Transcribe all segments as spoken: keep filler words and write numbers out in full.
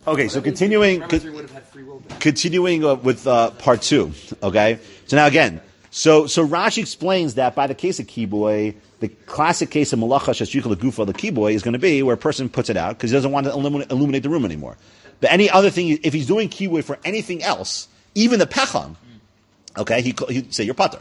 Okay, so continuing, continuing uh, with uh, part two. Okay, so now again, so so Rashi explains that by the case of kiboy, the classic case of malacha shashricha legufa the kiboy is going to be where a person puts it out because he doesn't want to illuminate, illuminate the room anymore. But any other thing, if he's doing kiboy for anything else, even the pecham, okay, he he'd say you're pater.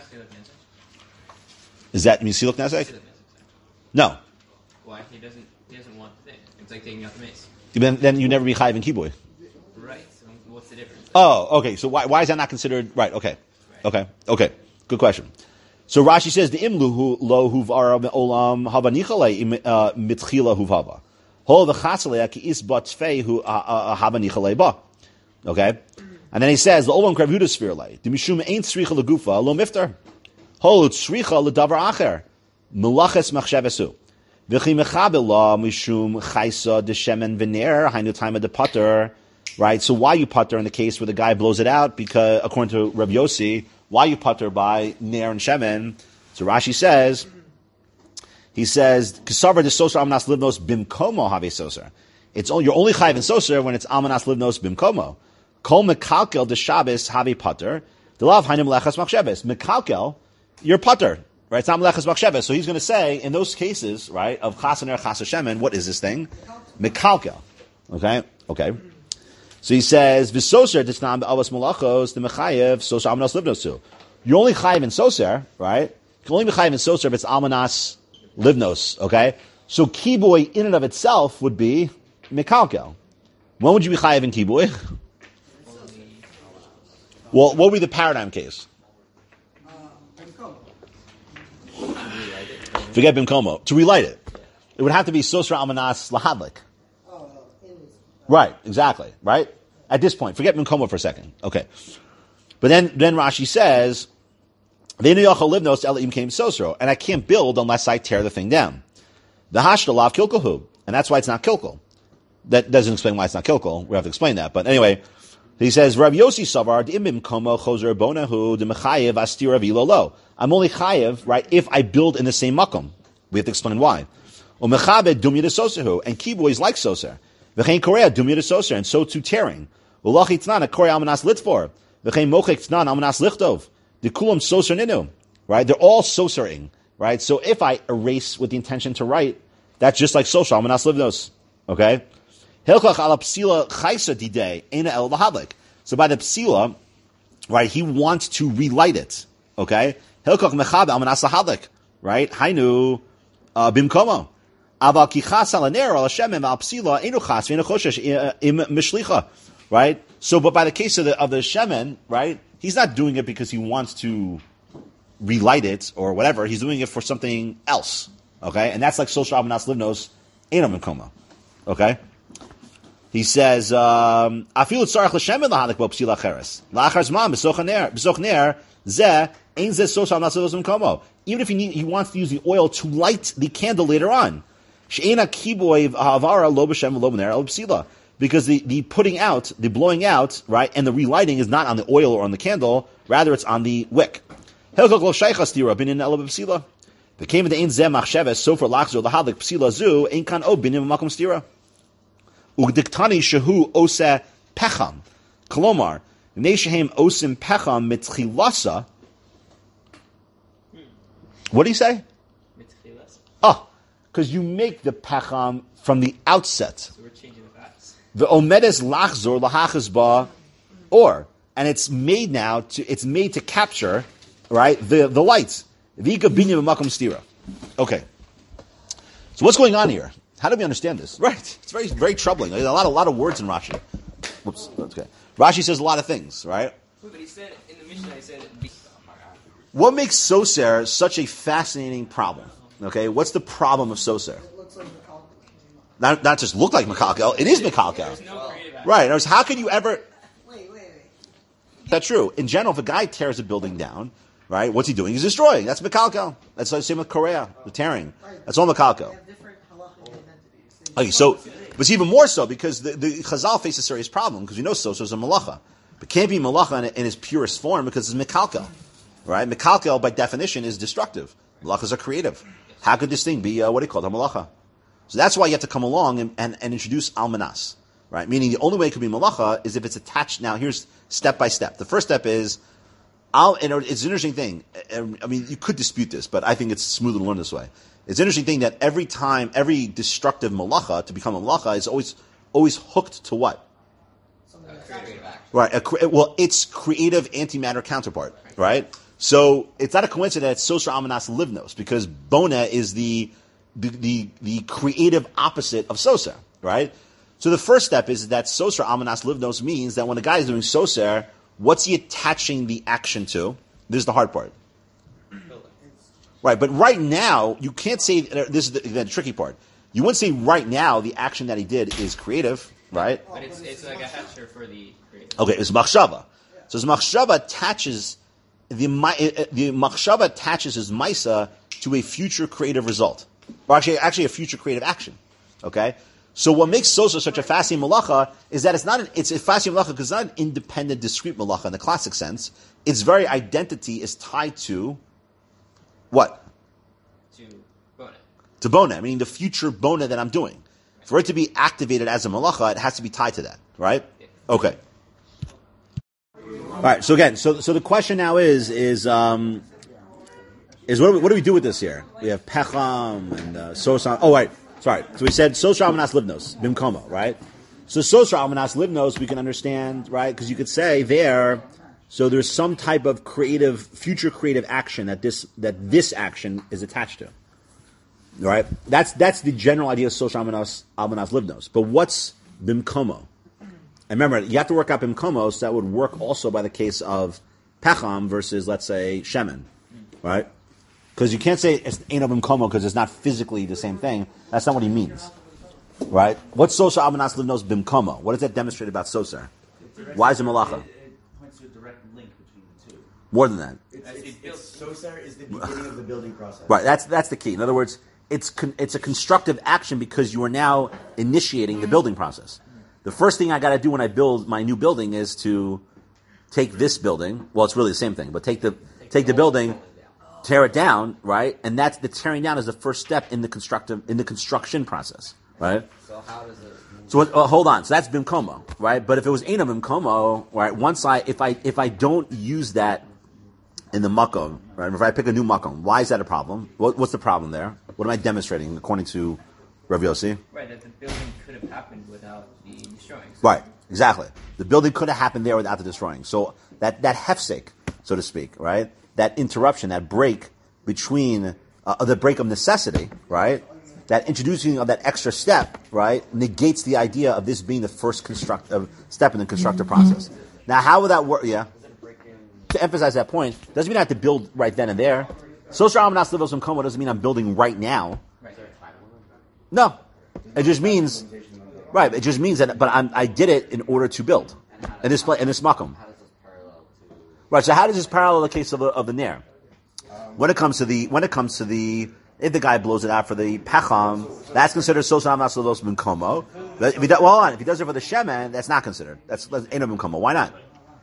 Is that mean siluk nesek? No. Why he doesn't he doesn't want the thing? It's like taking out the mace. Then, then you never be chayiv in kiboy. Right. So what's the difference? Oh, okay. So why why is that not considered right? Okay, okay, okay. Good question. So Rashi says the imlu hu lo huvara olam havanichale mitchila huvava hol v'chasalei ki is batfei hu havanichale ba. Okay, and then he says the olam kravhuda spirlei the mishum ain't tzricha legufa lo miftar hol tzricha ledavar acher melaches machshavesu. V'chi mechabela mishum chaysa deshemen v'ner hainu time of the putter, right? So why you putter in the case where the guy blows it out? Because according to Rabbi Yossi, why you putter by ner and shemen? So Rashi says, he says, "Kasavar de soser amanas livnos bimkomo have soser." It's only you're only chayiv in soser when it's amanas livnos bimkomo. Kol mekalkel de Shabbos have putter. The lav hainu melechas machsheves mekalkel. You're putter. Right, it's not melechas machsheves. So he's going to say, in those cases, right, of chasaner chasa shemen, what is this thing? Mekalkel. Okay? Okay. So he says, v'soser tisnam be'avos malachos, the mechayev, soser almanas livnosu. You're only chayiv in soser, right? You can only be chayiv in soser if it's almanas livnos, okay? So kiboy in and of itself would be mekalkel. When would you be chayiv in kiboy? Well, what would be the paradigm case? Forget bimkomo. To relight it. It would have to be sosra almanas lahadlik. Right, exactly, right? At this point, forget bimkomo for a second. Okay. But then, then Rashi says, Ve'enu yachal livnos ela im came sosro, and I can't build unless I tear the thing down. The hashtalav kilkelhu, and that's why it's not kilkel. That doesn't explain why it's not kilkel. We have to explain that. But anyway, he says, Rav Yossi savar d'im bimkomo chozer bonahu d'mechayev astira v'ilolo. I'm only chayev, right, if I build in the same makom. We have to explain why. Umechabed dum yidasosehu, and kiboy is like soser. V'chein korea dum yidasoser, and so too tearing. Ulachi tnan a korea almanas litfor. V'chein mochek tnan almanas lichtov. The kulam soser ninu. Right, they're all sosering. Right, so if I erase with the intention to write, that's just like soser almanas livnos. Okay. Hilchach ala psila chaysa didei ena el lahadlik. So by the psila, right, he wants to relight it. Okay. Hilchach mechabe almanas lahadlik. Right, hainu bimkomo. Aval kichas ala ner ala shemem al psila enu chas v'enu choshesh im mishlicha. Right. So, but by the case of the of the shemen, right, he's not doing it because he wants to relight it or whatever. He's doing it for something else. Okay, and that's like social almanas livnos enu bimkomo. Okay. He says, um, "Afilu tzarich l'shemen lahadik bo psila cheres la'achar zman b'soch ner b'soch ner zeh ein zeh soshal nasados mkomo." Even if he need, he wants to use the oil to light the candle later on, she'ena kiboy havara lo b'shem lo b'ner el psila, because the the putting out, the blowing out, right, and the relighting is not on the oil or on the candle, rather it's on the wick. Helkok lo shaychas tira binin el psila. The came the ein zeh machsheves so for lachzor lahadik psila zu ein kan o binin makom stira. Ugdiktani shehu ose pecham. Kolomar, neshehem osim pecham mitchilasa. What do you say? Mitchilasa. Oh, because you make the pecham from the outset. So we're changing the facts. The omedes lachzor lahachas ba or, and it's made now to it's made to capture, right, the the lights. Vika binyam makom stira. Okay. So what's going on here? How do we understand this? Right. It's very, very troubling. There's a lot, a lot of words in Rashi. Whoops. That's okay. Rashi says a lot of things, right? But he said, in the Mishnah, he said, what makes soser such a fascinating problem? Okay. What's the problem of soser? It looks like Mekalkel. Not, not just look like Mekalkel. It is Mekalkel. no creative Right. In other words, how could you ever... Wait, wait, wait. That's true. In general, if a guy tears a building down, right, what's he doing? He's destroying. That's Mekalkel. That's the same with Korea, the tearing. That's all Mekalkel. Okay, so, but it's even more so because the, the Chazal face a serious problem because we know soser is a malacha. But can't be malacha in, in its purest form because it's mekalkel. Right? Mekalkel, by definition, is destructive. Malachas are creative. How could this thing be, uh, what do you call it, a malacha? So that's why you have to come along and, and, and introduce almanas. right? Meaning the only way it could be malacha is if it's attached. Now here's step by step. The first step is, I'll, and it's an interesting thing. I mean, you could dispute this, but I think it's smoother to learn this way. It's an interesting thing that every time, every destructive malacha to become a malacha is always, always hooked to what? Right. A, well, it's creative antimatter counterpart, right? So it's not a coincidence that Sosra Amanas Livnos, because Bona is the, the, the, the creative opposite of Soser, right? So the first step is that Sosra Amanas Livnos means that when a guy is doing Soser, what's he attaching the action to? This is the hard part. Right, but right now, you can't say, this is the, the tricky part. You wouldn't say right now the action that he did is creative, right? But it's, it's like a hechsher for the creative. Okay, it's machshava. So his machshava attaches, the, the machshava attaches his maisa to a future creative result. Or actually, actually a future creative action. Okay? So what makes Sosa such a fascinating malacha is that it's not an, it's a fascinating malacha because it's not an independent, discrete malacha in the classic sense. Its very identity is tied to what? To bona. To bona, meaning the future bona that I'm doing. For it to be activated as a malacha, it has to be tied to that, right? Okay. All right. So again, so so the question now is is um is what do we, what do we do with this here? We have pecham and uh, sosan. Oh, right. Sorry. So we said Sosra Amanas Livnos, Bimkomo, right? So Sosra Amanas Livnos, we can understand, right? Because you could say there, so there's some type of creative, future creative action that this that this action is attached to, right? That's that's the general idea of Sosra Amanas Amanas Livnos. But what's Bimkomo? And remember, you have to work out Bimkomo, so that would work also by the case of Pecham versus, let's say, Shemen, right? Because you can't say it's ain't of Bimkomo because it's not physically the same thing. That's not what he means, right? What's Sosa Amanas Livnos Bimkomo? What does that demonstrate about Sosa? Why is it malacha? It, it points to a direct link between the two. More than that. It's, it's, it's, Sosa is the beginning of the building process. Right, that's that's the key. In other words, it's con, it's a constructive action because you are now initiating the building process. The first thing I got to do when I build my new building is to take this building. Well, it's really the same thing, but take the take the building, tear it down, right? And that's the tearing down is the first step in the constructive in the construction process, right? So how does it? So what, uh, hold on. So that's bimkomo, right? But if it was ain't bimkomo, right? Once I if I if I don't use that in the makom, right? If I pick a new makom, why is that a problem? What, what's the problem there? What am I demonstrating according to Rav Yossi? Right, that the building could have happened without the destroying. So Right, exactly. The building could have happened there without the destroying. So that that hefsek, so to speak, right? That interruption, that break between uh, the break of necessity, right? That introducing of that extra step, right, negates the idea of this being the first construct of step in the constructive process. Now, how would that work? Yeah. To emphasize that point, doesn't mean I have to build right then and there. Sosra Amanas Livnos Bimkomo doesn't mean I'm building right now. No, it just means, right? It just means that, but I'm, I did it in order to build in this place, in this makom. How does this parallel to? Right. So how does this parallel the case of the, of the ner? When it comes to the when it comes to the if the guy blows it out for the pecham, that's considered Sosra Amanas Livnos Bimkomo. If he does, well, hold on, if he does it for the shemen, that's not considered. That's ain't no Bimkomo. Why not?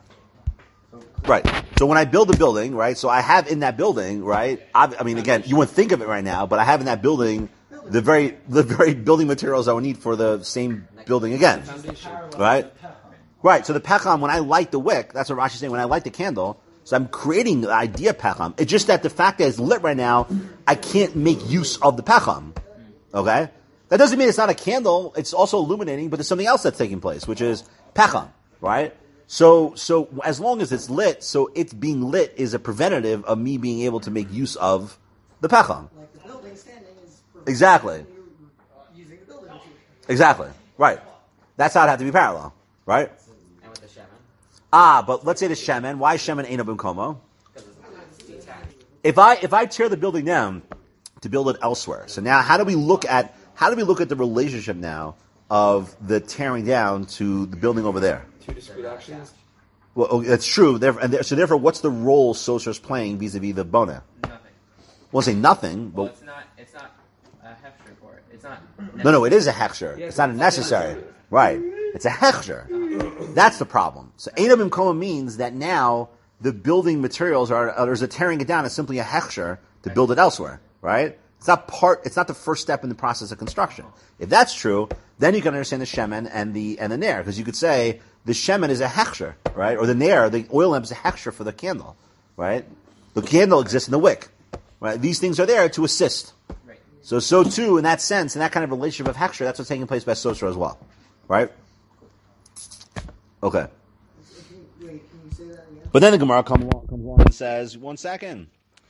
Right. So when I build a building, right? So I have in that building, right? I, I mean, again, you wouldn't think of it right now, but I have in that building the very the very building materials I would need for the same building again, right? Right. So the pecham, when I light the wick, that's what Rashi's saying. When I light the candle, so I'm creating the idea of pecham. It's just that the fact that it's lit right now, I can't make use of the pecham. Okay. That doesn't mean it's not a candle. It's also illuminating, but there's something else that's taking place, which is pecham, right? So, so as long as it's lit, so it's being lit is a preventative of me being able to make use of the pecham. Like the building standing is Exactly. using the building. Exactly. Right. That's how it have to be parallel. Right? And with the shemen? Ah, but let's say the shemen. Why is shemen ain't a bimkomo? Because it's detached. If I if I tear the building down to build it elsewhere, so now how do we look at how do we look at the relationship now of the tearing down to the building over there? Two discrete actions. Well, oh, that's true. Therefore, and there, so therefore, what's the role Soser is playing vis-a-vis the bona? nothing. Won't say nothing, but Well, it's not. It's not a hechsher for it. It's not. no, no, it is a hechsher. It's not a necessary. Right. It's a hechsher. That's the problem. So Ein Bimkomo means that now the building materials are, uh, there's a tearing it down is simply a hechsher to build it elsewhere. Right? It's not part. It's not the first step in the process of construction. If that's true, then you can understand the shemen and the and the nair, because you could say the shemen is a hechsher, right? Or the nair, the oil lamp is a hechsher for the candle, right? The candle exists in the wick, right? These things are there to assist. Right. So, so too, in that sense, in that kind of relationship of hechsher, that's what's taking place by Sosra as well, right? Okay. Can you, wait, can you say that again? But then the Gemara comes along, comes along and says, one second.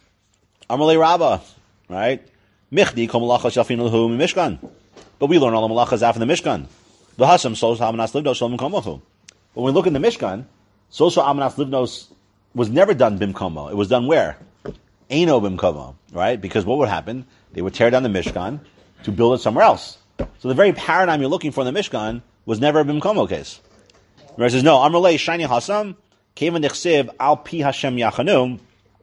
Amalei Rabbah, right? Michdi kol malachas yafinu lahu mishkan. But we learn all the malachas after the Mishkan. The Hasam sos hamanas livnos shalom komahu. But when we look in the Mishkan, sos hamanas livnos was never done bimkomo. It was done where? Eino bimkomo, right? Because what would happen? They would tear down the Mishkan to build it somewhere else. So the very paradigm you're looking for in the Mishkan was never a bimkomo case. Where it says, no, Amrulei shiny hasam, kevan nichsev al pi Hashem yachanum,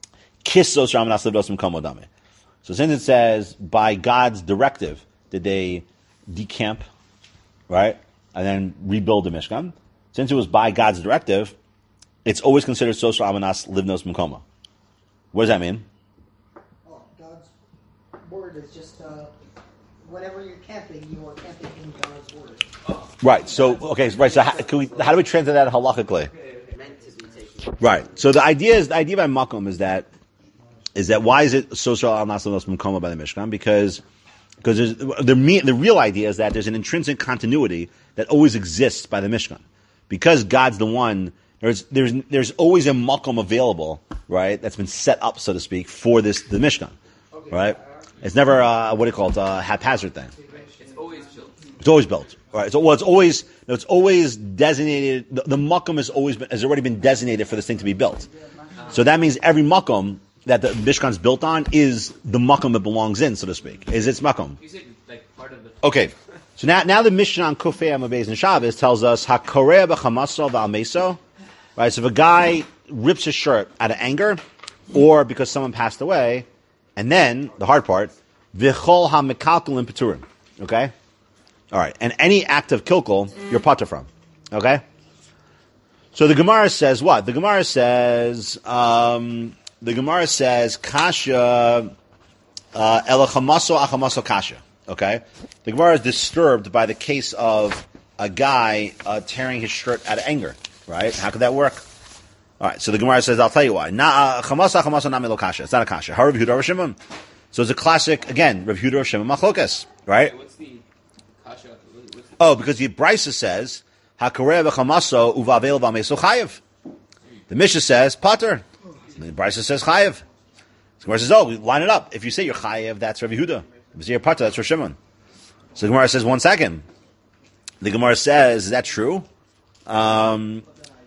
kiss sos hamanas livnos bimkomo dame. So since it says, by God's directive, did they decamp, right? And then rebuild the Mishkan. Since it was by God's directive, it's always considered Sosra Amanas Livnos Mukoma. What does that mean? Oh, God's word is just, uh, whenever you're camping, you are camping in God's word. Right, so, okay, right, so how, can we, how do we translate that halachically? Meant to be taken. Right, so the idea is, the idea by Makom is that, is that why is it Sosra Amanas Livnos Mukoma by the Mishkan? Because Because the the real idea is that there's an intrinsic continuity that always exists by the Mishkan, because God's the one. There's there's there's always a makom available, right? That's been set up, so to speak, for this the Mishkan, right? It's never uh, what do you call it, a haphazard thing. It's always built. It's always built, right? So well, it's always no, it's always designated. The, the makom has always been, has already been designated for this thing to be built. So that means every makom that the Mishkan's built on is the makom it belongs in, so to speak. Is its makom. You said like part of the. Okay, so now now the Mishnah on Kufei Amabez and Shabbos tells us hakoreh b'chamaso v'almeso, right? So if a guy rips his shirt out of anger, or because someone passed away, and then the hard part, v'chol hamikalkel peturim. Okay, all right, and any act of kilkel you're patur from. Okay, so the Gemara says what? The Gemara says. Um, The Gemara says, Kasha, uh, elachamaso achamaso kasha. Okay? The Gemara is disturbed by the case of a guy uh, tearing his shirt out of anger. Right? How could that work? Alright, so the Gemara says, I'll tell you why. Na achamaso achamaso nami lo kasha. It's not a kasha. Har Rav Yehuda Rav Shimon. So it's a classic, again, Rav Yehuda Rav Shimon machlokas. Right? What's the kasha? What's the, Oh, because the Brisa says, Hakoreh b'chamaso uvavel v'ameso chayev. The Mishnah says, pater. The Brisa says chayev. The Gemara says, oh, we line it up. If you say you're chayev, that's Rav Yehuda. If you say you're pater, that's Rav Shimon. So the Gemara says, one second. The Gemara says, is that true? Um,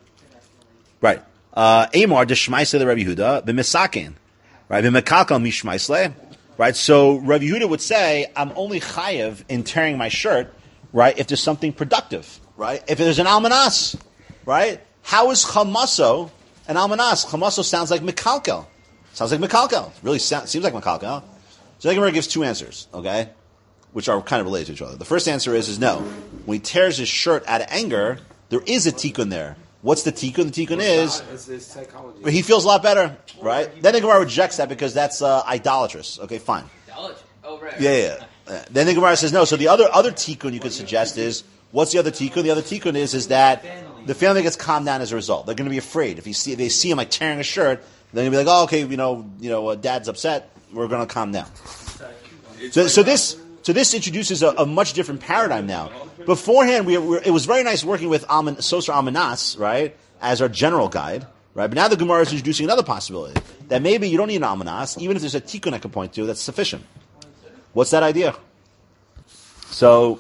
right. Amar deshmaisle the Rav Yehuda b'misakin. Right. B'mekalkal mishmaisle. Right. So Rav Yehuda would say, I'm only chayev in tearing my shirt. Right. If there's something productive. Right. If there's an almanas. Right. How is chamaso an almanas? Chamaso sounds like mekalkel. Sounds like mekalkel. It really sounds, seems like mekalkel. So the Gemara gives two answers, okay, which are kind of related to each other. The first answer is, is no. When he tears his shirt out of anger, there is a tikkun there. What's the tikkun? The tikkun is It's his psychology. he feels a lot better, right? Then the Gemara rejects that because that's uh, idolatrous. Okay, fine. Idolatry. Oh, right. Yeah, yeah. Uh, Then the Gemara says no. So the other other tikkun you could suggest is, what's the other tikkun? The other tikkun is is that the family gets calmed down as a result. They're going to be afraid if you see if they see him like tearing a shirt. They're going to be like, oh, okay, you know, you know, uh, Dad's upset. We're going to calm down. So, so this so this introduces a, a much different paradigm now. Beforehand, we were, it was very nice working with Aman, Sosra Amanas, right, as our general guide, right. But now the Gemara is introducing another possibility that maybe you don't need an Amanas, even if there's a tikkun I can point to, that's sufficient. What's that idea? So.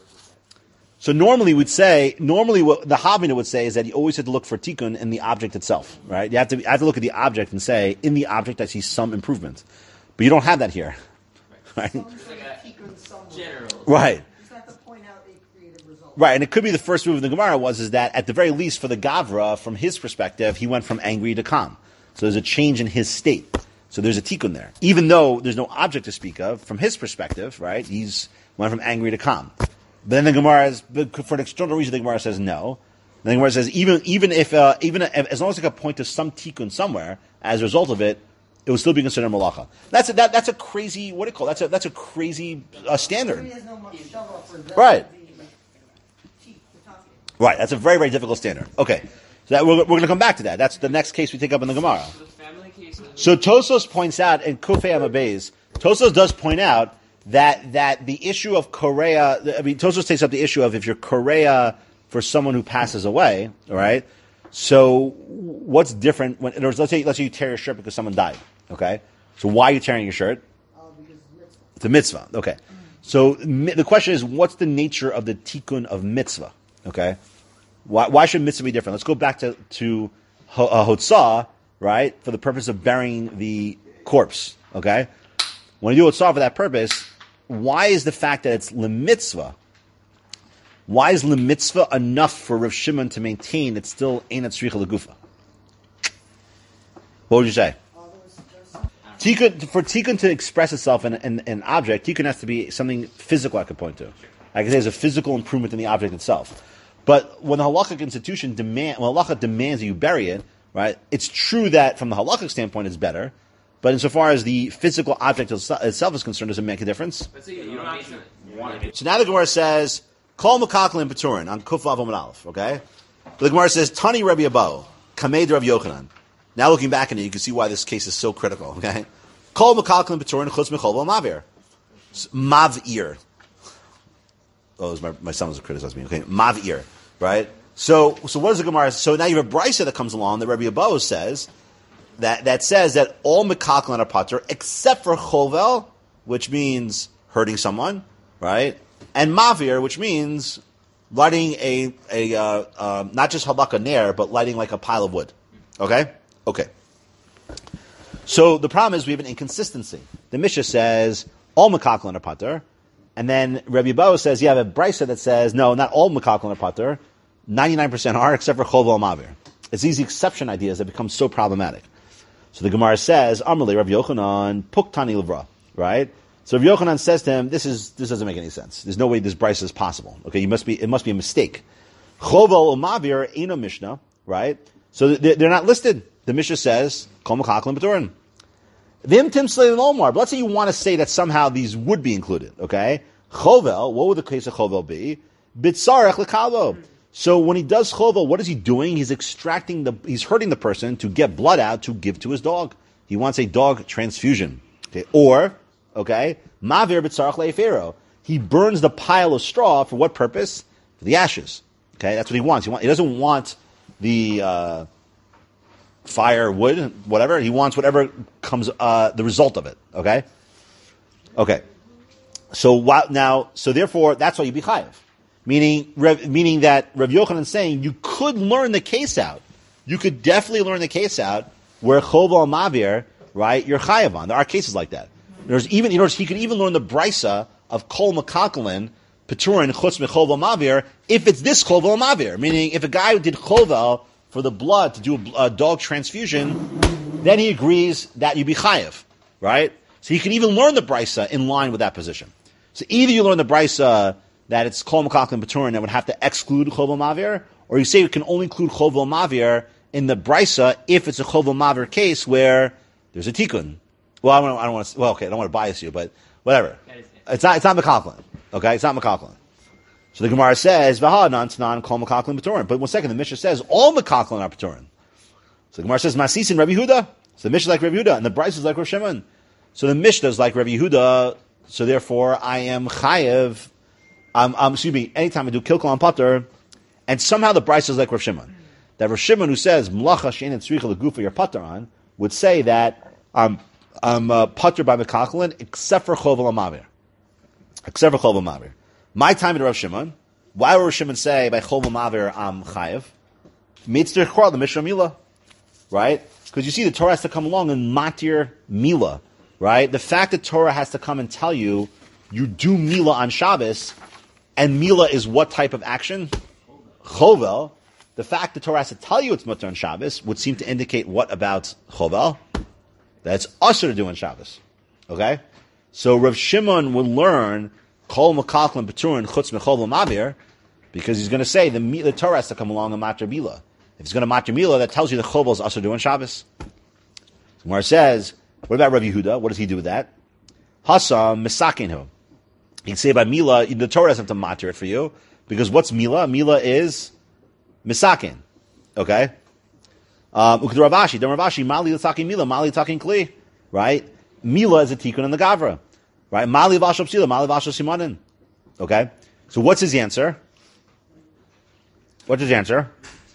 So normally we'd say, normally what the Havina would say is that you always have to look for tikkun in the object itself, right? You have to, you have to look at the object and say, in the object I see some improvement. But you don't have that here, right? Some sort of tikkun somewhere. General. Right, You just have to point out a creative result. right. And it could be the first move of the Gemara was is that at the very least for the Gavra, from his perspective, he went from angry to calm. So there's a change in his state. So there's a tikkun there. Even though there's no object to speak of, from his perspective, right, he's went from angry to calm. Then the Gemara, is, for an external reason, the Gemara says no. Then the Gemara says even even if uh, even if, as long as I can point to some tikkun somewhere as a result of it, it would still be considered malacha. That's a, that, that's a crazy, what do you call it? That's a, that's a crazy uh, standard. There's no machshava for that. Right. The, like, cheap, the top. Right, that's a very, very difficult standard. Okay, so that, we're, we're going to come back to that. That's the next case we take up in the Gemara. So the family cases. So Tosos points out in Kufei Amabeis, Tosos does point out that that the issue of Korea, I mean, Tosos takes up the issue of if you're Korea for someone who passes away, all right? So what's different when, in other words, let's say, let's say you tear your shirt because someone died, okay? So why are you tearing your shirt? Uh, because mitzvah. It's a mitzvah, okay. So mi- the question is, what's the nature of the tikkun of mitzvah, okay? Why, why should mitzvah be different? Let's go back to, to ho- uh, Hotzah, right, for the purpose of burying the corpse, okay? When you do Hotzah for that purpose, why is the fact that it's lemitzvah, why is lemitzvah enough for Rav Shimon to maintain it's still ain't tzricha legufa? What would you say? Uh, there's, there's, Tikkun, for tikkun to express itself in, in, in an object, tikkun has to be something physical I could point to. I can say there's a physical improvement in the object itself. But when the halakhic institution demand, when halakha demands that you bury it, right, it's true that from the halakhic standpoint it's better, but insofar as the physical object itself is concerned, does it make a difference? Let's say you don't actually want it. So now the Gemara says, Kol Mekaklin Peturin on Kuf Vav Amud Aleph, okay? The Gemara says, Tani Rabbi Abahu, Kamed Rav Yochanan. Now looking back on it, you can see why this case is so critical, okay? Kol Mekaklin Peturin Chutz Mechol Mavir. Mavir. Oh, it was my, my son was criticizing me, okay? Mavir, right? So, so what is the Gemara? So now you have a brisa that comes along that Rabbi Abahu says, that, that says that all Mekaklin are patur, except for Chovel, which means hurting someone, right? And Mavir, which means lighting a, a uh, uh, not just halakha ner, but lighting like a pile of wood. Okay? Okay. So the problem is we have an inconsistency. The Mishnah says, all Mekaklin are patur, and then Rabbi Abahu says, you have a brisa that says, no, not all Mekaklin are patur, ninety-nine percent are, except for Chovel and Mavir. It's these exception ideas that become so problematic. So the Gemara says, Amalei Rav Yochanan, Puktani Levra, right? So Rav Yochanan says to him, this is this doesn't make any sense. There's no way this brisa is possible. Okay, you must be it must be a mistake. Chovel Mavir ain't a Mishnah, right? So they're, they're not listed. The Mishnah says, Kol Mekaklin B'Turin. Vim Tim Slay Omar. But let's say you want to say that somehow these would be included. Okay, Chovel. What would the case of Chovel be? Bitzarech Lekalo. So when he does chovel, what is he doing? He's extracting the, he's hurting the person to get blood out to give to his dog. He wants a dog transfusion. Okay, or okay, mavir b'tzarach le'efero. He burns the pile of straw for what purpose? For the ashes. Okay, that's what he wants. He, want, he doesn't want the uh, fire, wood, whatever. He wants whatever comes, uh, the result of it. Okay, okay. So while, now, so therefore, that's why you be chayav. Meaning, meaning that Rav Yochanan is saying you could learn the case out. You could definitely learn the case out where chovel mavir, right? You're chayav on. There are cases like that. There's even, you know, he could even learn the brisa of kol mekaklin peturin chutz mechovel mavir if it's this chovel mavir. Meaning, if a guy did chovel for the blood to do a, a dog transfusion, then he agrees that you be chayav, right? So he can even learn the brisa in line with that position. So either you learn the brisa that it's kol mekaklin peturin that would have to exclude chovel mavir, or you say you can only include chovel mavir in the brisa if it's a chovel mavir case where there's a tikkun. Well, I don't, I don't want to. Well, okay, I don't want to bias you, but whatever. It's not. It's not mekaklin. Okay, it's not mekaklin. So the Gemara says v'ha non non kol mekaklin peturin. But one second, the Mishnah says all mekaklin are peturin. So the Gemara says masis in Rabbi Yehuda. So the Mishnah is like Rabbi Yehuda, and the brisa is like Rav Shimon. So the Mishnah is like Rabbi Yehuda. So therefore, I am chayev. Um, um, excuse me, anytime I do kilkal on pater, and somehow the brisa is like Rav Shimon. That Rav Shimon, who says, mlacha she'en and tzricha legufa your pater on, would say that um, I'm uh, pater by mekaklin, except for chovel mavir. Except for chovel mavir. My time at Rav Shimon, why would Rav Shimon say, by chovel mavir, I'm chayev? Mitzvah chorah, the Mishnah Mila. Right? Because you see, the Torah has to come along and matir Mila. Right? The fact that Torah has to come and tell you, you do Mila on Shabbos, and Mila is what type of action? Chovel. The fact that Torah has to tell you it's mutter on Shabbos would seem to indicate what about Chovel? That it's usher to do on Shabbos. Okay? So Rav Shimon will learn Kol Mekaklin Peturin Chutz Mechovel Mavir because he's going to say the, the Torah has to come along and matter Mila. If it's going to matter Mila, that tells you the Chovel is usher to do on Shabbos. Gemara says, What about Rav Yehuda? What does he do with that? Hasa misakinhu. He can say by Mila, the Torah doesn't have to matter it for you, because what's Mila? Mila is misakin. Okay? Um, Ravashi, then Ravashi, Mali l'takin Mila, Mali l'takin Kli. Right? Mila is a tikkun in the Gavra. Right? Mali v'ashal psila, Mali v'ashal simanin. Okay? So what's his answer? What's his answer?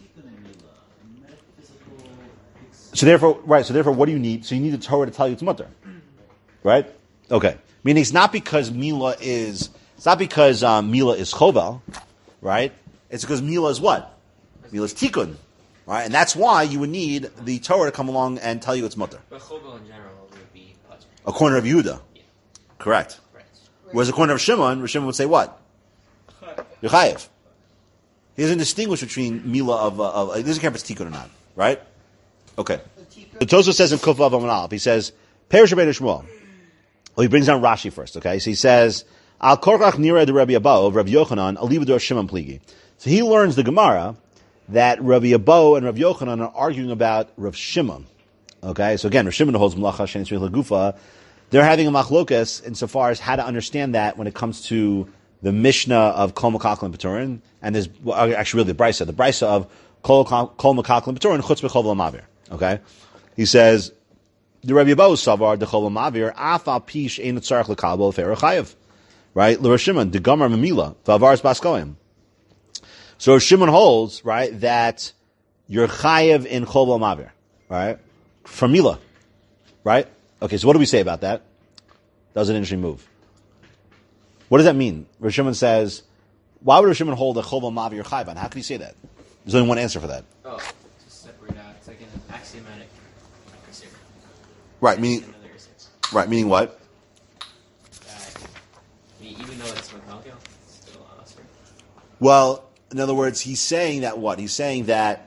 So therefore, right, so therefore what do you need? So you need the Torah to tell you it's mutter. Right? Okay. Meaning it's not because Mila is, it's not because um, Mila is chovel, right? It's because Mila is what? Mila is tikkun. Right? And that's why you would need the Torah to come along and tell you it's mutter. But chovel in general would be putter. According to Yehuda. Yeah. Correct. Right. Whereas according to Shimon, Shimon would say what? Yechayev. He doesn't distinguish between Mila of, uh, of he doesn't care if it's tikkun or not. Right? Okay. The Tosfos says in Kuf Vav Amud Aleph, he says, Perish Rabbeinu Shmuel. Well, he brings down Rashi first, okay? So he says, Al Korkach Nira de Rabbi Abo of Rabbi Yochanan, Aliv Shimon Pligi. So he learns the Gemara that Rabbi Abo and Rabbi Yochanan are arguing about Rav Shimon. Okay? So again, Rav Shimon holds Melacha Shein Tzrich Lagufa. They're having a machlokas insofar as how to understand that when it comes to the Mishnah of Kol Mekakal and Peturin, and there's well, actually really the Brisa, the Brisa of Kol Mekakal and Peturin, Chutz B'Chol V'Lamavir. Okay? He says, the Rabbi Abo Savar, the Chol V'Lamavir, Afa Pish Ein Tzarech L'Kabel Fe'er Chayev. Right? L'Rav Shimon, the Gomer Mamila, V'Avaris Baskoim. So Shimon holds, right, that you're Chayev in Chol V'Lamavir. Right? From Mila. Right? Okay, so what do we say about that? That was an interesting move. What does that mean? Rav Shimon says, why would Rav Shimon hold a Chol V'Lamavir you're Chayev on? How can he say that? There's only one answer for that. Oh, to separate out. It's like an axiomatic answer. Right, meaning, Another six. right, meaning what? That, I mean, even though it's Macalco, it's still on us. Well, in other words, he's saying that what? He's saying that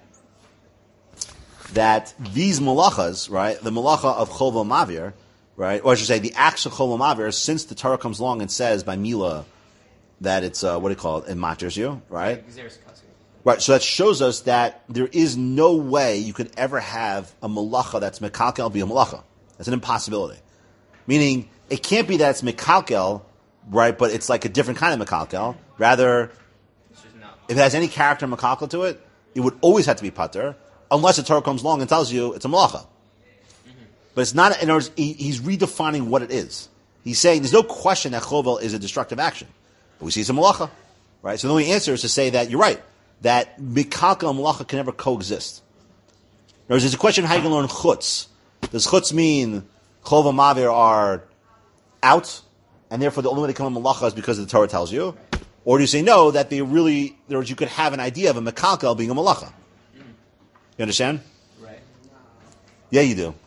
that these malachas, right, the malacha of Chol V'Mavir, right, or I should say the acts of Chol V'Mavir, since the Torah comes along and says by Mila that it's, uh, what do you call it, it matters you, right? Right, so that shows us that there is no way you could ever have a malacha that's mekalkel be a malacha. That's an impossibility. Meaning, it can't be that it's mekalkel, right, but it's like a different kind of mekalkel. Rather, if it has any character mekalkel to it, it would always have to be pater, unless the Torah comes along and tells you it's a malacha. Mm-hmm. But it's not, in other words, he, he's redefining what it is. He's saying there's no question that chovel is a destructive action. But we see it's a malacha, right? So the only answer is to say that you're right, that mekalkel and malacha can never coexist. In other words, there's a question of how you can learn chutz. Does chutz mean chol v'mavir are out, and therefore the only way they come in malacha is because the Torah tells you? Or do you say no, that they really, in other words, you could have an idea of a mekalkel being a malacha? You understand? Right. Yeah, you do.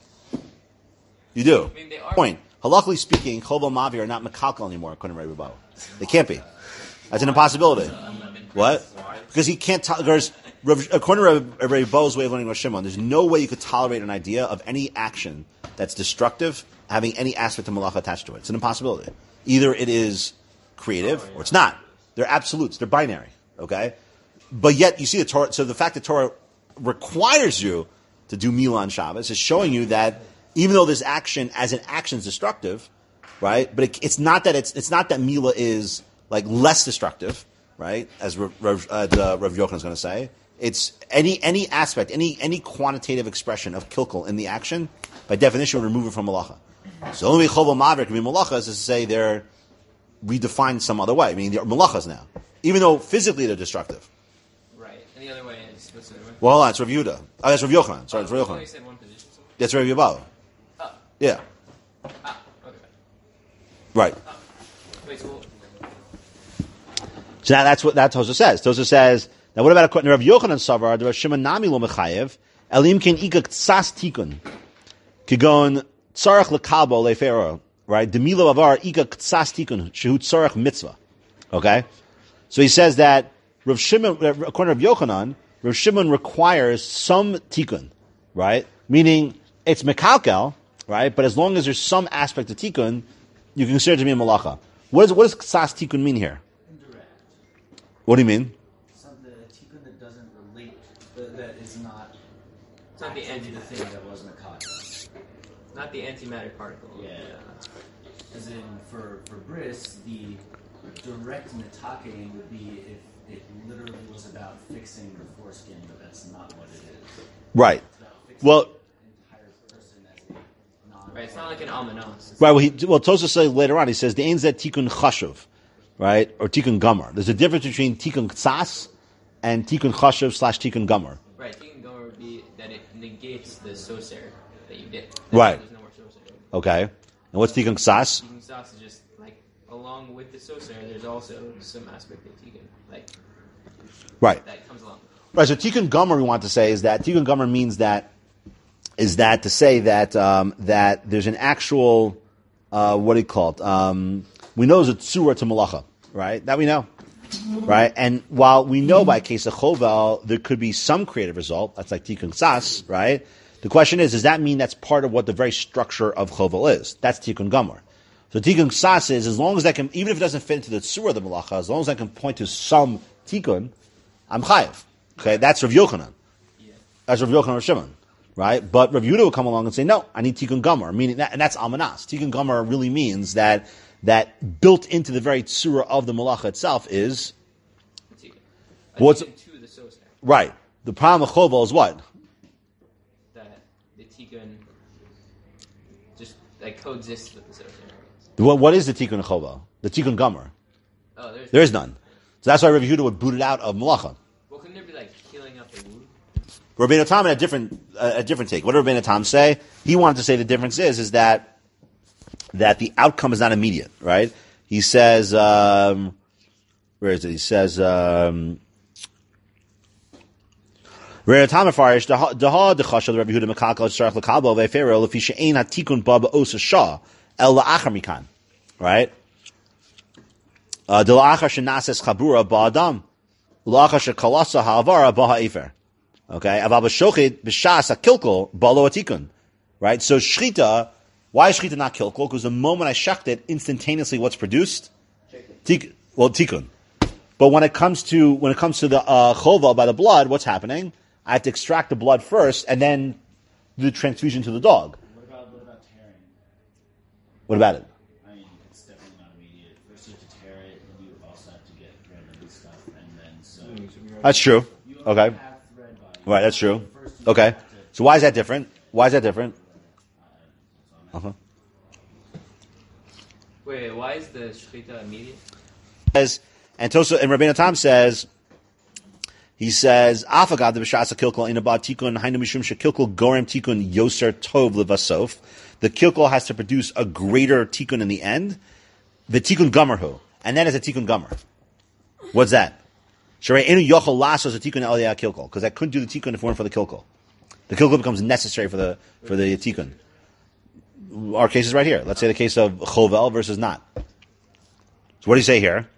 You do. I mean, they are. Point. Halachically speaking, chol v'mavir are not mekalkel anymore, according to Rabbi Abo. They can't be. That's an impossibility. What? Because he can't, to- there's, according to Rabbi Bo's way of learning Rosh Shimon, there's no way you could tolerate an idea of any action that's destructive having any aspect of malacha attached to it. It's an impossibility. Either it is creative or it's not. They're absolutes. They're binary. Okay? But yet, you see the Torah, so the fact that Torah requires you to do Mila on Shabbos is showing you that even though this action as an action is destructive, right? But it, it's not that it's, it's not that Mila is like less destructive, right? As Rav, Rav, uh, Rav Yochanan is going to say, it's any any aspect, any any quantitative expression of kilkel in the action, by definition, would remove it from malacha. So the only way chol v'mavir can be malachas is to say they're redefined some other way. I mean, they're malachas now, even though physically they're destructive. Right. And the other way is what's the other way? Well, hold on, it's Rav Yehuda. Oh, that's Rav Yochanan. Sorry, it's Rav Oh, you Yochanan. said one position. So. That's Rav Yabal. Oh. Yeah. Ah. Okay. Right. Ah. Wait. So. So now that's what that Tosfos says. Tosfos says, now what about according to Rav Yochanan Savar, the Rav Shimon Nami lo mechayev, elim ken ika ksas tikun, kigon tzarech lekabo lefero, right? Demilo avar ika ksas tikun, shehu tzarech mitzvah. Okay? So he says that Rav Shimon, according to Rav Yochanan, Rav Shimon requires some tikun, right? Meaning, it's mekalkel, right? But as long as there's some aspect of tikun, you can consider it to be a malacha. What, is, what does ksas tikun mean here? What do you mean? Something the tikkun that doesn't relate, that, that is not It's not the actually end the of the thing thing. that wasn't a kata. Not the antimatter particle. Yeah. As in, for, for Bris, the direct Nitake would be if it literally was about fixing the foreskin, but that's not what it is. Right. It's about fixing Well, the entire person as a non- Right, it's not like an almanos. right. Well, he, well, Tosfos says later on. He says the ein zeh tikkun chashuv, right, or tikkun gomer. There's a difference between tikkun ksas and tikkun chashuv slash tikkun gomer. Right, tikkun gomer would be that it negates the soser that you did. That's Right. why There's no more soser. Okay. And what's tikkun ksas? Tikkun ksas is just like along with the soser. There's also some aspect of tikkun like Right. that comes along. Right. So tikkun gomer, we want to say is that tikkun gomer means that is that to say that um, that there's an actual uh, what do you call it? Um, we know there's a tzura to malacha, right? That we know, right? And while we know by case of chovel there could be some creative result, that's like tikkun sas, right? The question is, does that mean that's part of what the very structure of chovel is? That's tikkun gomer. So tikkun sas is as long as I can, even if it doesn't fit into the tzura of the malacha, as long as I can point to some tikkun, I'm chayiv. Okay, that's Rav Yochanan. Yeah. That's Rav Yochanan or Shimon. Right? But Rav Yehuda will come along and say, no, I need tikkun gomer, meaning that, and that's almanas. Tikkun gomer really means that, that built into the very tzura of the malacha itself is, Tikkun. A What's- tikkun to the soser. right. The problem of chovel is what? That the tikkun just like coexists with the soser. What, what is the tikkun of chovel? The tikkun gomer. Oh, there's There is none. So that's why Rav Yehuda would boot it out of malacha. well, couldn't there be like healing up the wound? Rabbeinu Tam had a different, uh, a different take. What did Rabbeinu Tam say? He wanted to say the difference is, is that, that the outcome is not immediate, right? He says, um, where is it? He says, um, Rabbeinu Tam afarish, Daha dechasha Rabbi Yehuda Mekakal Tzarech L'Kabel Ve'Fero Lefi She'ein HaTikun Ba Ba'osa Shah El La'achar Mikan, right? Uh, De La'achar She'nases Chabura Ba'adam La'achar She'kalasa Ha'avara Ba'ha'efer. Okay, Aval b'shochid b'shas hakilkol balo atikun, right? So shchita, why is shchita not kilkol? Because the moment I shakt it, instantaneously, what's produced? Tik, well, tikun. But when it comes to when it comes to the uh, choval by the blood, what's happening? I have to extract the blood first, and then do the transfusion to the dog. What about, what about tearing? What about it? I mean, it's definitely not immediate. First you have to tear it, and you also have to get rid of the stuff, and then so... That's true. You Okay. only have thread by you. Right, that's true. First you Okay. have to- So why is that different? Why is that different? Uh-huh. Wait, wait, why is the shechita immediate? Says, and Tosa and Rabbeinu Tam says, he says, Afagad the b'shas kilkol in about tikun hainu mishum shekilkol gorem tikun yoser tov levasof. The kilkol has to produce a greater tikun in the end. The tikun gomerhu, and then it's a tikun gomer. What's that? Sharei enu yochol lasos a tikun eliyah kilkol, because I couldn't do the tikun if it weren't for the kilkol. The kilkol becomes necessary for the for the tikun. Our case is right here. Let's say the case of chovel versus not. So what do you say here?